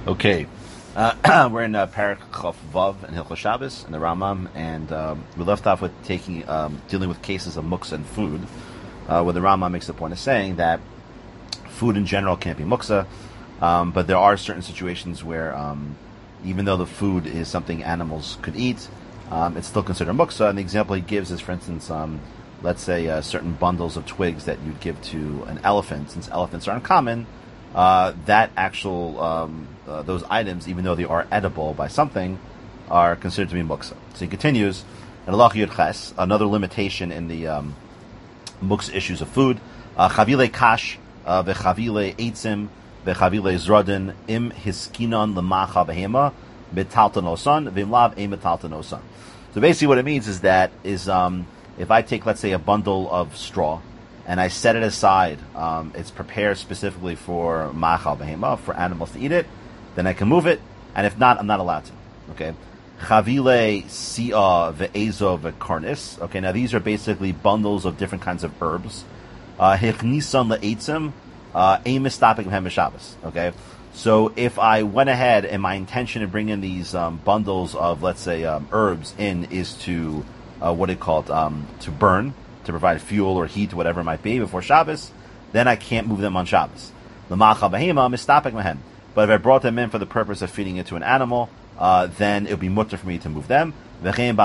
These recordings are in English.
Okay, we're in Parak Chof Vav and Hilchos Shabbos and the Rambam, and we left off with dealing with cases of muksa and food, where the Rambam makes the point of saying that food in general can't be muksa, but there are certain situations where even though the food is something animals could eat, it's still considered muksa. And the example he gives is, for instance, let's say certain bundles of twigs that you'd give to an elephant, since elephants are uncommon. That actual those items, even though they are edible by something, are considered to be muksa. So he continues, and Allah Yud Ches, another limitation in the muksa issues of food, chavile kash v'chavile eitzim v'chavile zrodin im hiskinon l'macha behema betaltanosan v'imlav ein betaltanosan. So basically, what it means is that if I take, let's say, a bundle of straw and I set it aside, it's prepared specifically for machal behema, for animals to eat it, then I can move it, and if not, I'm not allowed to. Okay, chavile sia ve'ezo ve'karnis. Okay, now these are basically bundles of different kinds of herbs. Hichnisan le'etzim ein mistapik mehem b'Shabbos. Okay, so if I went ahead and my intention of bringing these bundles of, let's say, herbs in is to what it called to burn, to provide fuel or heat, whatever it might be, before Shabbos, then I can't move them on Shabbos. L'machal behema mistapik mehem. But if I brought them in for the purpose of feeding it to an animal, then it would be mutter for me to move them. These are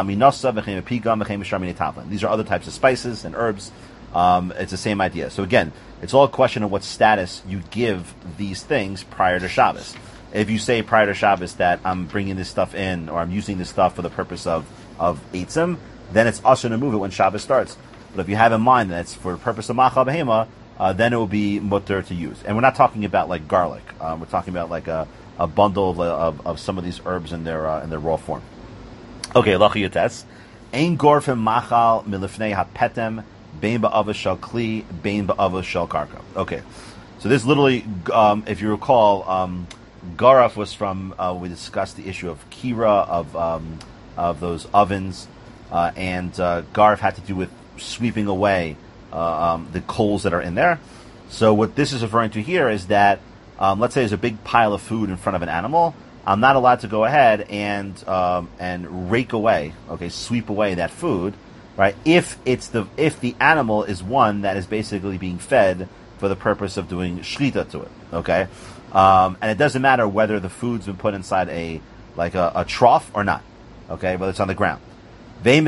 other types of spices and herbs. It's the same idea. So again, it's all a question of what status you give these things prior to Shabbos. If you say prior to Shabbos that I'm bringing this stuff in, or I'm using this stuff for the purpose of eitzim, then it's usher to move it when Shabbos starts. But if you have in mind that it's for the purpose of machal behema, then it will be mutter to use. And we're not talking about like garlic. We're talking about like a bundle of some of these herbs in their raw form. Okay, lachi yates. Ein gorfim machal milifnei hapetem bein ba'avos shel kli bein ba'avos shel karka. Okay, so this literally, if you recall, garaf was from we discussed the issue of kira of those ovens, and garaf had to do with sweeping away the coals that are in there. So what this is referring to here is that, let's say there's a big pile of food in front of an animal. I'm not allowed to go ahead and rake away, sweep away that food, right? If the animal is one that is basically being fed for the purpose of doing shlita to it, okay? And it doesn't matter whether the food's been put inside a trough or not, okay? Whether it's on the ground. Okay,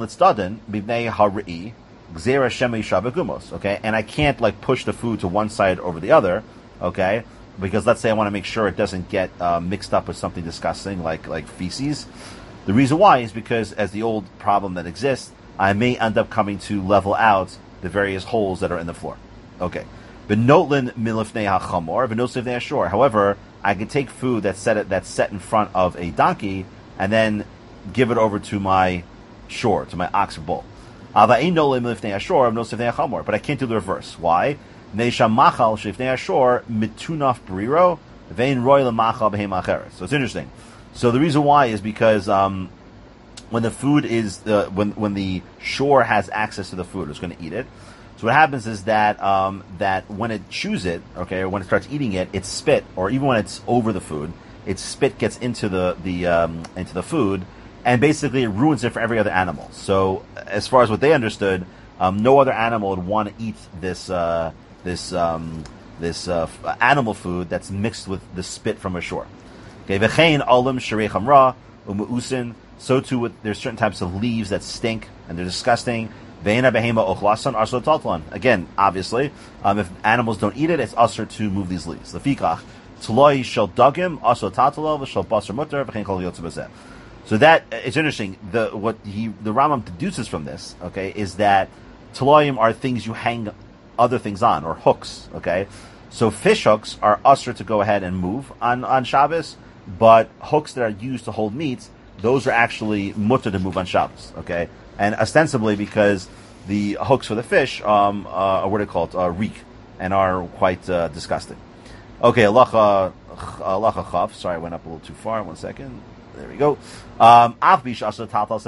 and I can't push the food to one side over the other, okay? Because let's say I want to make sure it doesn't get mixed up with something disgusting like feces. The reason why is because, as the old problem that exists, I may end up coming to level out the various holes that are in the floor. Okay. However, I can take food that's set in front of a donkey and then give it over to my shore, to my ox or bull. But I can't do the reverse. Why? So it's interesting. So the reason why is because when the food is when the shore has access to the food, it's going to eat it. So what happens is that that when it chews it, or when it starts eating it, its spit, or even when it's over the food, its spit gets into the food, and basically it ruins it for every other animal. So as far as what they understood, no other animal would want to eat this animal food that's mixed with the spit from a shore. Okay, so too there's certain types of leaves that stink and they're disgusting. Again, obviously, if animals don't eat it, it's usher to move these leaves. So that it's interesting. What the Rambam deduces from this, is that taloyim are things you hang other things on, or hooks. Okay, so fish hooks are usher to go ahead and move on Shabbos, but hooks that are used to hold meat, those are actually mutter to move on Shabbos. Okay, and ostensibly because the hooks for the fish are what are called reek and are quite disgusting. Okay, halacha chaf. Sorry, I went up a little too far. 1 second. There we go. Okay, so now the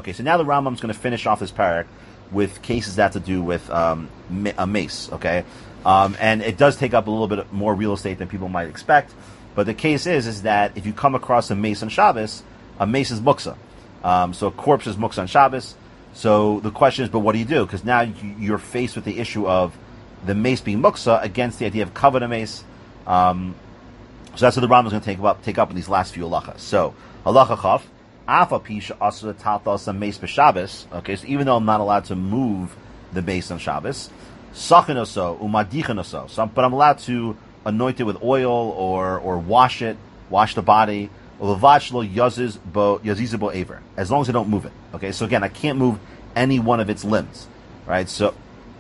Rambam's going to finish off this parak with cases that have to do with a mace. Okay, And it does take up a little bit more real estate than people might expect. But the case is that if you come across a mace on Shabbos, a mace is muksa. So a corpse is muksa on Shabbos. So the question is, but what do you do? Because now you're faced with the issue of the mace being muksa against the idea of kavod mace. So that's what the Rambam is going to take up in these last few halachas. So halacha chaf, afa pisha asur tatal some mace b'Shabbos. Okay, so even though I'm not allowed to move the mace on Shabbos, sachinoso umadichinoso. But I'm allowed to anoint it with oil or wash the body. As long as I don't move it. Okay, so again, I can't move any one of its limbs, right? So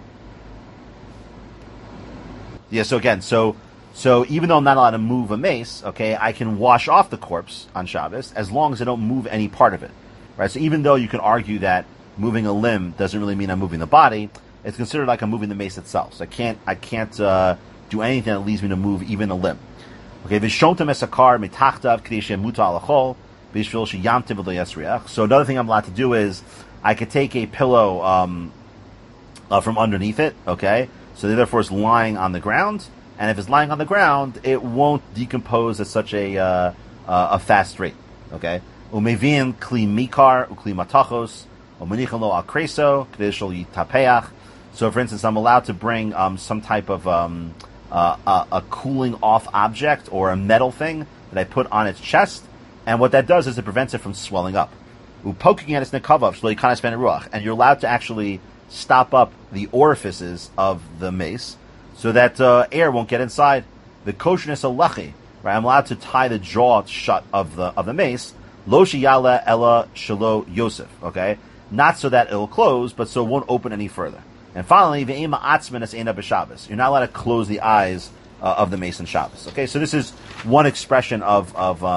even though I'm not allowed to move a mace, okay, I can wash off the corpse on Shabbos as long as I don't move any part of it, right? So even though you can argue that moving a limb doesn't really mean I'm moving the body, it's considered like I'm moving the mace itself. So I can't do anything that leads me to move even a limb. Okay, v'shontam esakar mitachtav k'dei muta alachol v'shvil sheyamtiv v'lo yasriach. So another thing I'm allowed to do is I could take a pillow from underneath it. Okay, so therefore it's lying on the ground, and if it's lying on the ground, it won't decompose at such a fast rate. Okay, umevin kli mikar ukli matachos umenichan lo al kreso k'dei shel yitapeach. So for instance, I'm allowed to bring some type of a cooling off object or a metal thing that I put on its chest, and what that does is it prevents it from swelling up. Poking at its nekavav, and you're allowed to actually stop up the orifices of the mace so that air won't get inside. The kosherness alachi, right? I'm allowed to tie the jaw shut of the mace. Lo sheyala ella shelo Yosef, okay? Not so that it'll close, but so it won't open any further. And finally, ve'ema atzmenes eina b'Shabbos. You're not allowed to close the eyes of the mace on Shabbos. Okay, so this is one expression of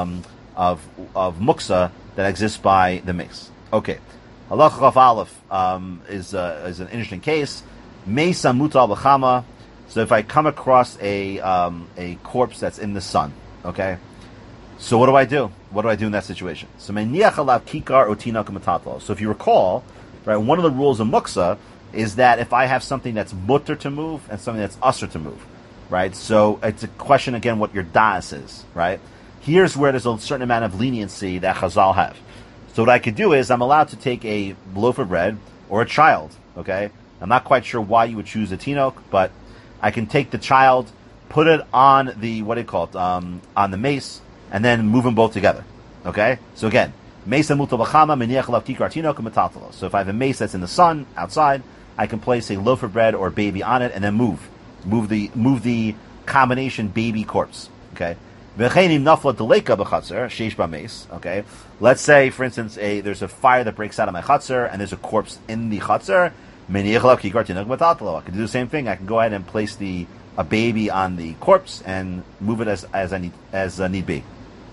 muksa that exists by the mace. Okay, halacha chaf aleph is an interesting case. Mace mutal b'chama. So if I come across a corpse that's in the sun, okay. So what do I do? What do I do in that situation? So meniach alav kikar otina k'matatlo. So if you recall, right, one of the rules of muksa is that if I have something that's mutter to move and something that's usher to move, right? So it's a question, again, what your da'as is, right? Here's where there's a certain amount of leniency that Chazal have. So what I could do is I'm allowed to take a loaf of bread or a child, okay? I'm not quite sure why you would choose a tinok, but I can take the child, put it on the, on the mace, and then move them both together, okay? So again, mace mutal b'chama meniach alav kikar tinok u'metatalo. So if I have a mace that's in the sun, outside, I can place a loaf of bread or baby on it and then move the combination baby corpse. Okay. Okay. Let's say, for instance, there's a fire that breaks out of my chutzner and there's a corpse in the chutzner. I can do the same thing. I can go ahead and place a baby on the corpse and move it as need be.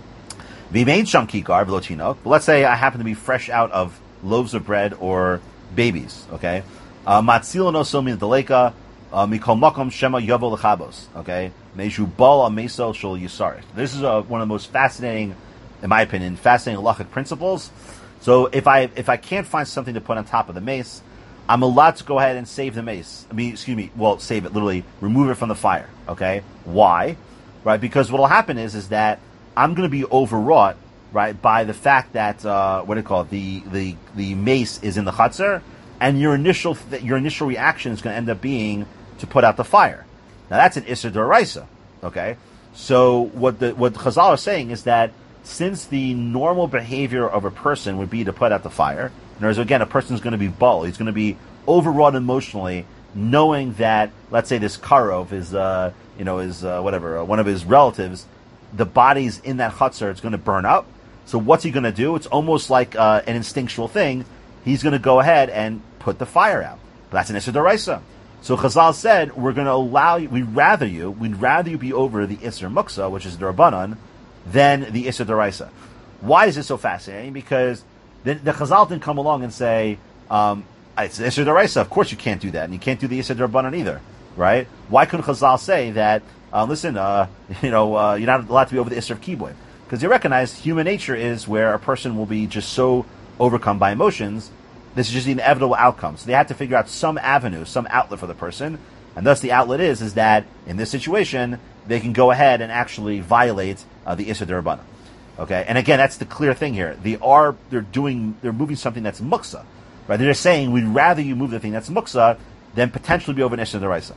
But let's say I happen to be fresh out of loaves of bread or babies. Okay. Matzilo no somin deleka mikol makom shema yavo lechabos. Okay, meishu bal ameso shel yisarit. This is one of the most fascinating, in my opinion, fascinating halachic principles. So if I can't find something to put on top of the mace, I'm allowed to go ahead and save the mace. Save it, literally remove it from the fire. Okay, why? Right, because what will happen is that I'm going to be overwrought, right, by the fact that the mace is in the chutzner. And your initial reaction is going to end up being to put out the fire. Now that's an Isser D'Oraisa, okay? So what Chazal are saying is that since the normal behavior of a person would be to put out the fire, in other words, again, a person's going to be bull, he's going to be overwrought emotionally, knowing that, let's say this Karov is one of his relatives, the body's in that chutzner, it's going to burn up. So what's he going to do? It's almost like an instinctual thing. He's going to go ahead and put the fire out. But that's an Isser D'Oraisa. So Chazal said, we're going to allow you, we'd rather you be over the Isser Muksa, which is D'Rabbanan, than the Isser D'Oraisa. Why is this so fascinating? Because the Chazal didn't come along and say, it's an Isser D'Oraisa, of course you can't do that, and you can't do the Isser D'Rabbanan either, right? Why couldn't Chazal say that, you're not allowed to be over the Isser of Kiboy? Because they recognize human nature is where a person will be just so overcome by emotions. This is just the inevitable outcome. So they had to figure out some avenue, some outlet for the person. And thus the outlet is that in this situation, they can go ahead and actually violate the Issa D'Rabbanan. Okay, and again, that's the clear thing here. They're moving something that's muksa, right? They're just saying we'd rather you move the thing that's muksa than potentially be over an Issa D'Oraisa.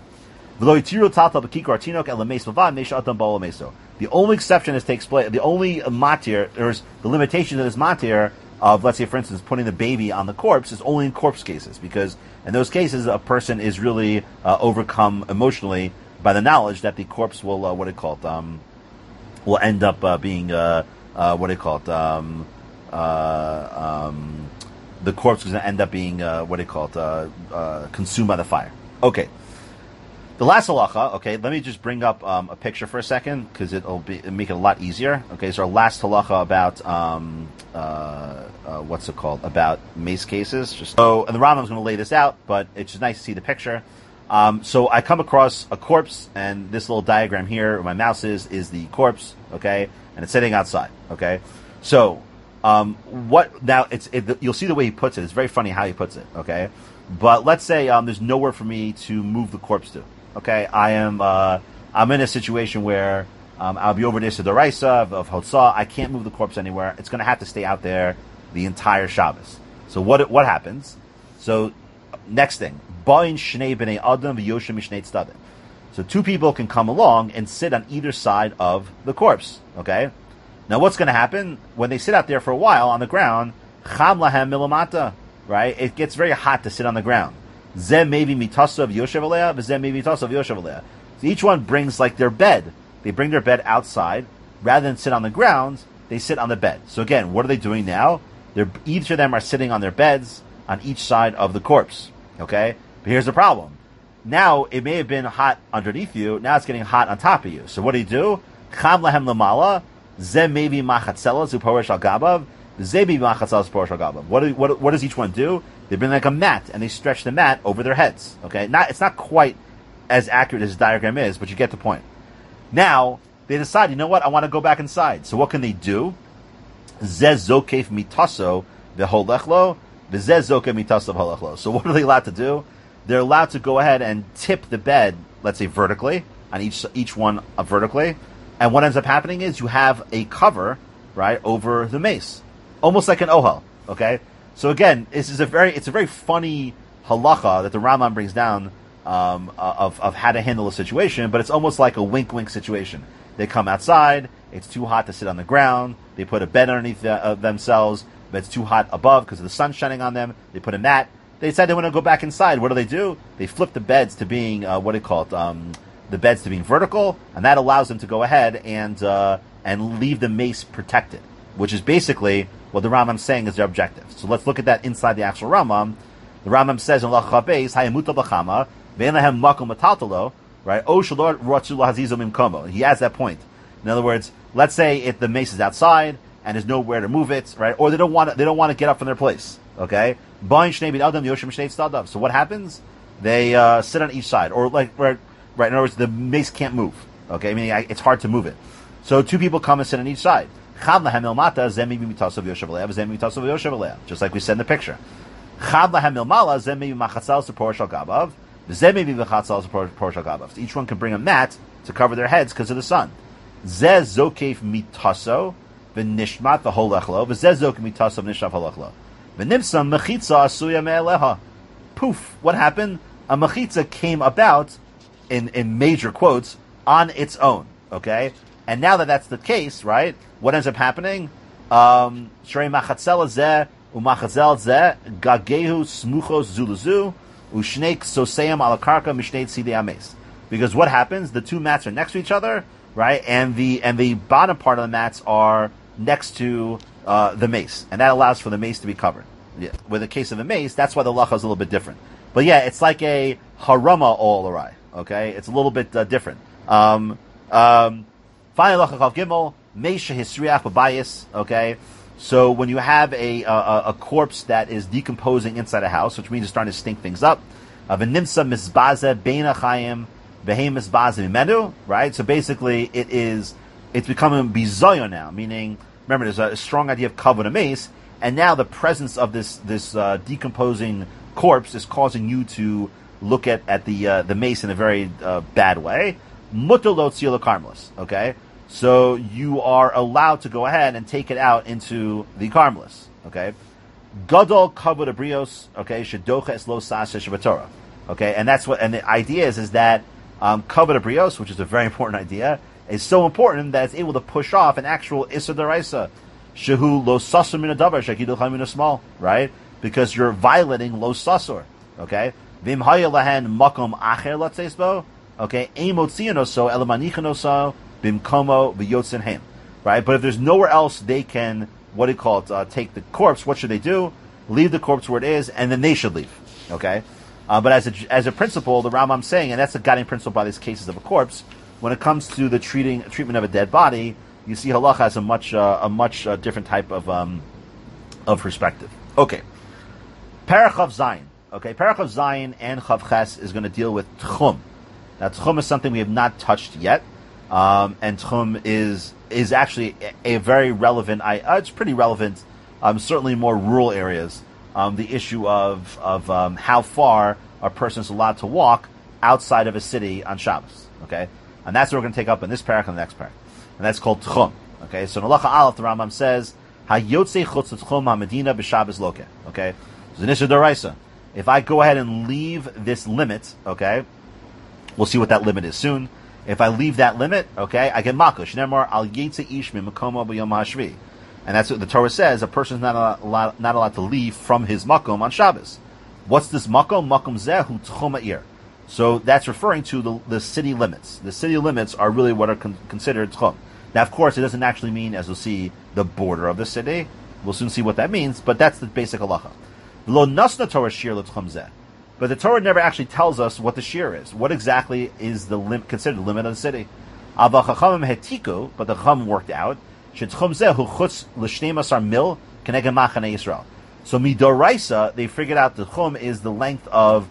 The only exception that takes place, the only matir, there's the limitation of this matir of, let's say, for instance, putting the baby on the corpse is only in corpse cases, because in those cases a person is really overcome emotionally by the knowledge that the corpse will will end up being the corpse is going to end up being consumed by the fire. Okay. The last halacha, okay, let me just bring up a picture for a second, because it'll make it a lot easier. Okay, so our last halacha about about mace cases. And the Rambam's going to lay this out, but it's just nice to see the picture. So I come across a corpse, and this little diagram here, where my mouse is the corpse, okay, and it's sitting outside, okay. So you'll see the way he puts it. It's very funny how he puts it, okay. But let's say there's nowhere for me to move the corpse to. Okay, I'm in a situation where I'll be over this to the Raisa of Hotzah. I can't move the corpse anywhere. It's going to have to stay out there the entire Shabbos. So what happens? So next thing, Ba'in Shnei B'nei Adam v'Yoshem Mishnei Tzadim. So two people can come along and sit on either side of the corpse. Okay, now what's going to happen when they sit out there for a while on the ground? Cham lahem milamata, right? It gets very hot to sit on the ground. Zeh maybe mitasav yoshev aleha, v'zeh maybe mitasav yoshev aleha. So each one brings like their bed. They bring their bed outside rather than sit on the ground. They sit on the bed. So again, what are they doing now? Each of them are sitting on their beds on each side of the corpse. Okay, but here's the problem. Now it may have been hot underneath you. Now it's getting hot on top of you. So what do? Cham lahem lamala. Zeh maybe machatzela zuporish al gabav. Zeh maybe machatzela zuporish al gabav. What does each one do? They bring like a mat and they stretch the mat over their heads. Okay, it's not quite as accurate as this diagram is, but you get the point. Now they decide, you know what? I want to go back inside. So what can they do? Zeh zokef mitaso v'holechlo, v'zeh zokef mitaso v'holechlo. So what are they allowed to do? They're allowed to go ahead and tip the bed, let's say vertically, on each one vertically. And what ends up happening is you have a cover, right, over the mace, almost like an ohel. Okay. So again, it's a very funny halacha that the Rambam brings down of how to handle a situation, but it's almost like a wink-wink situation. They come outside, it's too hot to sit on the ground, they put a bed underneath themselves, but it's too hot above because of the sun shining on them, they put a mat, they decide they want to go back inside. What do? They flip the beds to being, the beds to being vertical, and that allows them to go ahead and leave the mace protected, which is basically what the Rambam's saying is their objective. So let's look at that inside the actual Rambam. The Rambam says in Lach Beis, Hayamuta b'chama, ve'enahem makom mataltalo, right? O shalor ratzu lahazizo mimkomo. He has that point. In other words, let's say if the mace is outside and there's nowhere to move it, right? Or they don't want to get up from their place. Okay? Ba'in shnei bin adam yoshim shnei tzadav. So what happens? They sit on each side, or like right. In other words, the mace can't move. Okay, meaning it's hard to move it. So two people come and sit on each side. Just like we said in the picture. Each one can bring a mat to cover their heads because of the sun. Poof! What happened? A mechitza came about, in major quotes, on its own. Okay? And now that that's the case, right? What ends up happening? Shrei machatzel zeh umachatzel zeh gagehu smuchos zuluzu ushneik soseim ala karka mishneit sidei ames. Because what happens? The two mats are next to each other, right? And the bottom part of the mats are next to the mace, and that allows for the mace to be covered. Yeah. With the case of the mace, that's why the lacha is a little bit different. But yeah, it's like a harama all arai. Okay, it's a little bit different. Finally, lacha chav gimel meisha hisriach b'bayis. Okay, so when you have a corpse that is decomposing inside a house, which means it's starting to stink things up, v'nimsa misbaze bein achayim v'heim misbaze mimenu. Right, so basically it's becoming bizoyo now. Meaning, remember, there's a strong idea of kavod and mace, and now the presence of this decomposing corpse is causing you to look at the mace in a very bad way, mutter lo tzila karmelis. Okay, so you are allowed to go ahead and take it out into the karmelis. Okay, gadol kavod abrios. Okay, shedocha es lo saseh shebatorah. Okay, and that's what. And the idea is that kavod abrios, which is a very important idea, is so important that it's able to push off an actual issa deraisa. Shehu lo sasur min adavar shekidul chamin small, right? Because you're violating lo sasur. Okay, vim haya lahen makom acher latzeisbo. Okay, emotzianoso elamanichanoso bimkomo v'yotzin hem. Right, but if there's nowhere else they can, what do you call it? Take the corpse. What should they do? Leave the corpse where it is, and then they should leave. Okay, but as a principle, the Rambam's saying, and that's a guiding principle by these cases of a corpse. When it comes to the treatment of a dead body, you see halacha has a much different type of perspective. Okay, Parachav Zayin. Okay, Parachav Zayin and Chav Ches is going to deal with Tchum. Now, Tchum is something we have not touched yet, and Tchum is actually a very relevant. It's pretty relevant, certainly in more rural areas. The issue of how far a person is allowed to walk outside of a city on Shabbos. Okay. And that's what we're going to take up in this parak and the next parak. And that's called Tchum. Okay, so in Halacha Aleph, the Rambam says, Hayotze chutz Tchum ha-medina b'Shabbos loke. Okay, so Nisha Doraisa. If I go ahead and leave this limit, okay, we'll see what that limit is soon. If I leave that limit, okay, I get makush. Nemar al yetze ish mimakomo b'yom hashvi. And that's what the Torah says, a person is not allowed to leave from his makom on Shabbos. What's this makom? Makom zehu Tchum ha'ir. So that's referring to the city limits. The city limits are really what are considered tchum. Now, of course, it doesn't actually mean, as we'll see, the border of the city. We'll soon see what that means, but that's the basic halacha. Lo nasna Torah shir l'tchum zeh. But the Torah never actually tells us what the shir is. What exactly is considered the limit of the city? Ava chachamim hetiku, but the chacham worked out. Shetchum zeh hu chutz l'shnei masar mil keneged machane Yisrael. So midoraisa, they figured out the tchum is the length of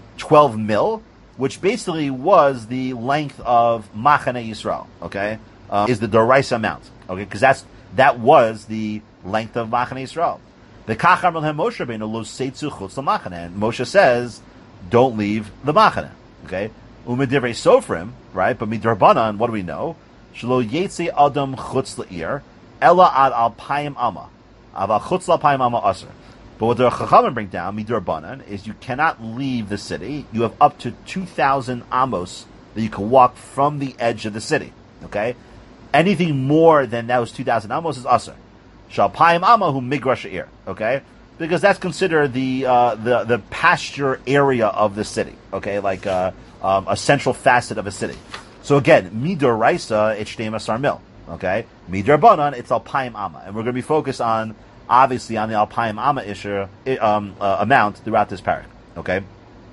12 mil, which basically was the length of Machane Yisrael, okay, is the Doraisa amount, okay, because that was the length of Machane Yisrael. The Kachar Melhem Moshe Rabbeinu lo seitzu chutz l'Machane, and Moshe says, don't leave the Machane, okay, Umedivrei Sofrim, right, but Midrabanan, what do we know? Shelo yetze adam chutz l'ir, ela ad alpayim ama, ava chutz l'alpayim ama aser. But what the Chachamim bring down, Midrabanan, is you cannot leave the city. You have up to 2,000 amos that you can walk from the edge of the city. Okay? Anything more than those 2,000 amos is aser. Shalpayim amahu migrash ir. Okay? Because that's considered the pasture area of the city. Okay? Like a central facet of a city. So again, Midoraisa, it's shtei masar mil. Okay? Midrabanan, it's alpayim ama. And we're going to be focused on obviously on the Alpayim Amma issue amount throughout this parak. Okay,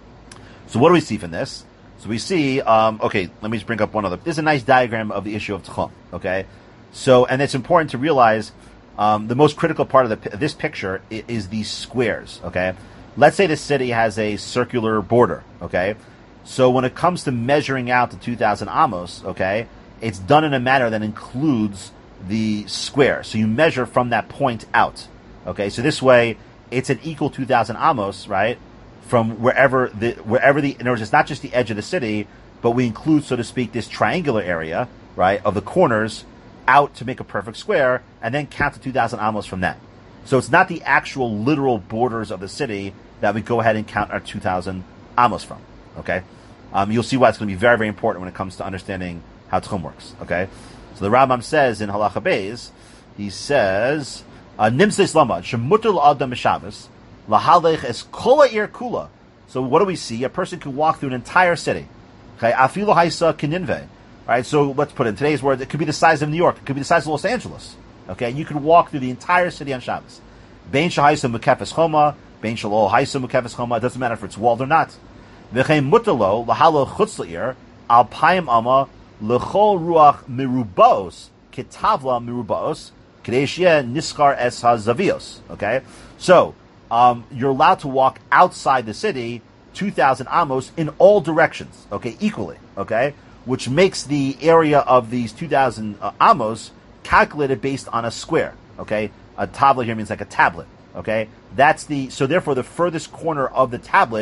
so what do we see from this? So we see, okay, let me just bring up one other. This is a nice diagram of the issue of Tchum. Okay, so and it's important to realize the most critical part of this picture is these squares. Okay, let's say the city has a circular border. Okay, so when it comes to measuring out the 2,000 amos, okay, it's done in a manner that includes the square. So you measure from that point out. Okay, so this way it's an equal 2,000 amos, right? From wherever in other words, it's not just the edge of the city, but we include, so to speak, this triangular area, right, of the corners out to make a perfect square, and then count the 2,000 amos from that. So it's not the actual literal borders of the city that we go ahead and count our 2,000 amos from. Okay, you'll see why it's going to be very, very important when it comes to understanding how Tchum works. Okay. So the Rambam says in Halacha Beis, he says, Nimseis Lamad, Shemutter l'adam b'Shabbos, lahalech es kol ha'ir kula. So what do we see? A person can walk through an entire city. Okay, afilu haisa keninve. Right, so let's put it in today's words, it could be the size of New York, it could be the size of Los Angeles. Okay, you could walk through the entire city on Shabbos. Bein shahaisa mukefes choma, bein shalo haisa mukefes choma, it doesn't matter if it's walled or not. V'chein mutalo, lahalo chutz l'ir, alpayim ama, L'chol ruach mirubaos kitavla mirubaos kadeshia niskar es hazavios. Okay, so you're allowed to walk outside the city 2,000 amos in all directions. Okay, equally. Okay, which makes the area of these 2,000 amos calculated based on a square. Okay, a tavla here means like a tablet. Okay, so therefore the furthest corner of the tablet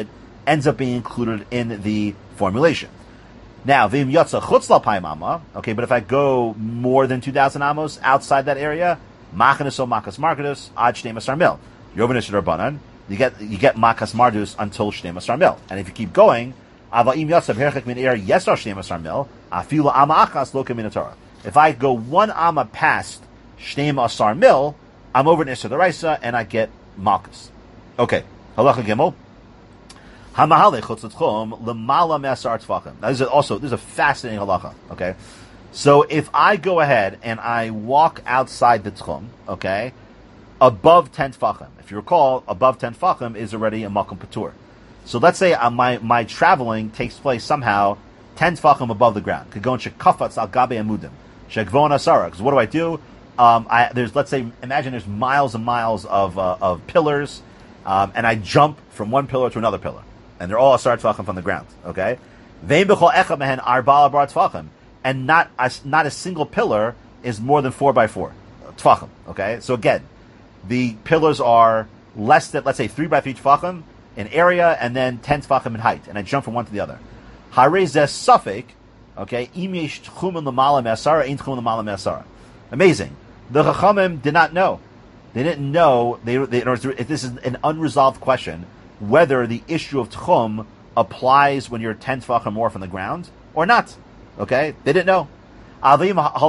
ends up being included in the formulation. Now, v'im yotza chutz l'alpayim amma, okay, but if I go more than 2,000 amos outside that area, machanus o makas mardus ad shnei masar mil. Yovanish Rabbanan, you get makas mardus until shnei masar mil. And if you keep going, ava'im yotza b'herchek min er yesar shnei masar mil, afilu amma achas lo kemin Torah. If I go one amma past shnei masar mil, I'm over in Isser D'Oraisa and I get malchus. Okay, halacha gimel. Hamahale chutz l'tchum l'mala me'asar t'fachim. Now this is a fascinating halacha. Okay, so if I go ahead and I walk outside the tchum, okay, above 10 tfachim. If you recall, above 10 tfachim is already a makom patur. So let's say my traveling takes place somehow 10 tfachim above the ground. Could go in shekafats al gabe amudim shekvon asara. Because what do I do? Imagine there's miles and miles of pillars, and I jump from one pillar to another pillar, and they're all asar tfachim from the ground. Okay, vein b'chol echad mehen arba'al bar tfachim, and not a single pillar is more than 4x4 tfachim. Okay, so again, the pillars are less than, let's say, 3x3 tfachim in area, and then 10 tfachim in height, and I jump from one to the other. Harei zeh safek. Okay, im yesh tchumen l'mala me'asara, ein tchumen l'mala me'asara. Amazing. The Chachamim did not know. They didn't know. This is an unresolved question whether the issue of tchum applies when you're 10 tefachim more from the ground or not. Okay, they didn't know. But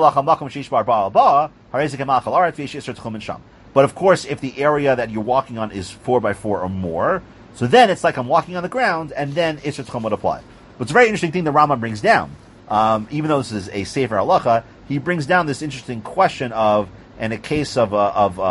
of course, if the area that you're walking on is 4x4 or more, so then it's like I'm walking on the ground, and then Isser Tchum would apply. But it's a very interesting thing the Rambam brings down. Even though this is a sefer halacha, he brings down this interesting question of, in a case of 10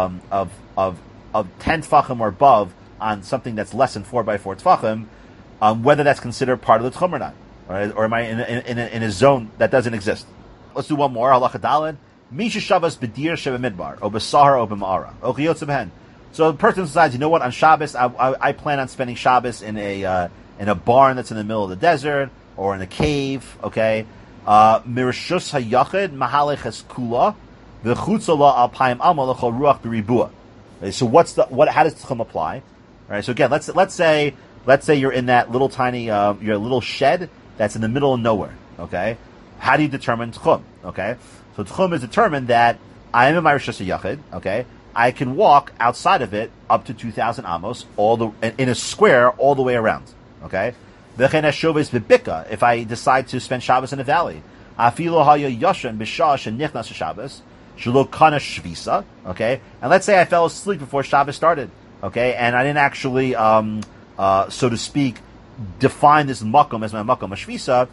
tfachim or above on something that's less than 4x4 tfachim, whether that's considered part of the tchum or not, right? Or am I in a zone that doesn't exist? Let's do one more. Halacha daled. Misha Shabbos b'dir sheba midbar or b'sahar or b'ma'ara. So the person decides, you know what? On Shabbos, I plan on spending Shabbos in a barn that's in the middle of the desert or in a cave. Okay. Mirshus hayachid mahaleches kula v'chutza la alpayim amal l'chol ruach b'ribua. So how does tchum apply? All right. So again, let's say you're in that little tiny your little shed that's in the middle of nowhere. Okay. How do you determine tchum? Okay. So tchum is determined that I am in my rishus hayachid. Okay. I can walk outside of it up to 2,000 amos in a square all the way around. Okay. If I decide to spend Shabbos in a valley, okay, and let's say I fell asleep before Shabbos started, okay, and I didn't actually, so to speak, define this makom as my makom shvisa.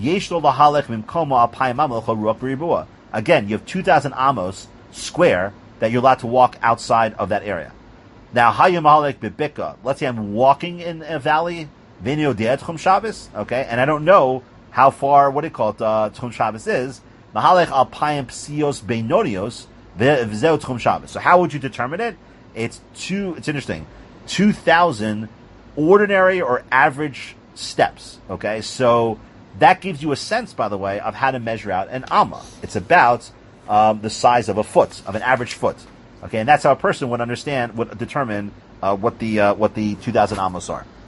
Again, you have 2,000 amos square that you're allowed to walk outside of that area. Now, let's say I'm walking in a valley. Tchum Shabbos, okay, and I don't know how far, Tchum Shabbos is. Mahalech alpayim psios beinonios v'zeu Tchum Shabbos. So how would you determine it? It's interesting. 2,000 ordinary or average steps, okay? So that gives you a sense, by the way, of how to measure out an amma. It's about the size of an average foot, okay? And that's how a person would determine what the 2,000 amos are.